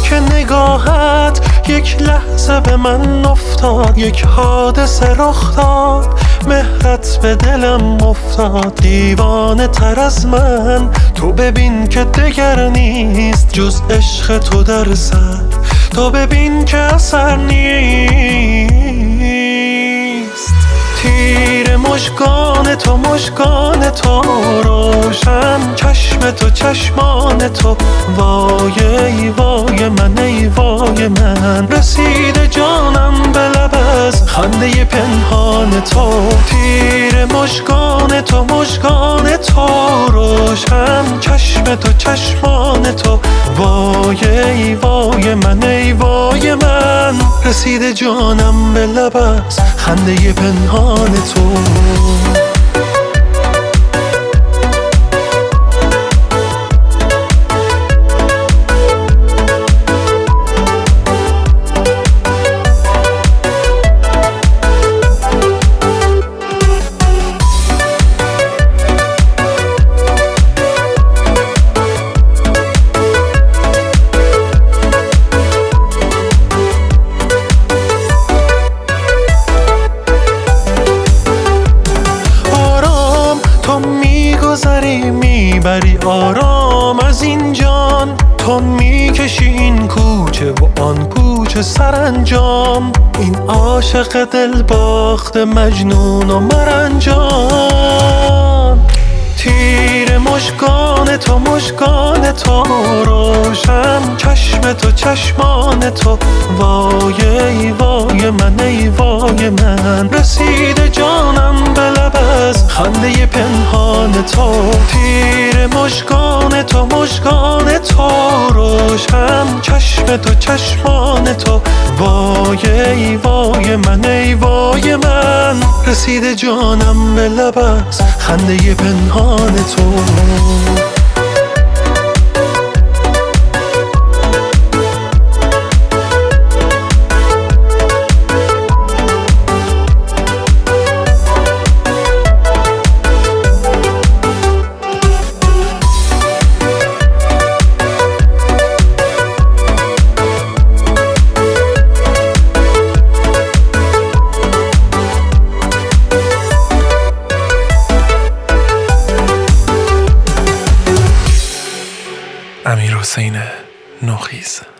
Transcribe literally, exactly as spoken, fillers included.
که نگاهت یک لحظه به من افتاد، یک حادثه رخ داد، مهرت به دلم افتاد. دیوانه تر از من تو ببین که دگر نیست جز عشق تو در سر، تو ببین که اثر نیست. تیر مژگان تو مژگان تو روشن، چشم تو چشمان تو، وای ای وای من ای وای من. رسیده جانم به لب از خنده پنهان تو. تیر مژگان تو مژگان تو روشن، چشم تو چشمان تو، وای ای وای من ای وای من. رسیده جانم به لب از خنده پنهان تو. میبری آرام از این جان، تو میکشی این کوچه و آن کوچه سرانجام. این عاشق دل باخت مجنون و مرنجان. تیر مژگان تو مژگان تو روشن، چشم تو چشمان تو، وای ای وای من ای وای من. رسیده جانم به لب از خنده پنهان تو. تیر مژگان تو مژگان تو روشن، چشم تو چشمان تو، وای ای وای من ای وای من. رسیده جانم به لب از خنده پنهان تو. امیرحسین نوخیز.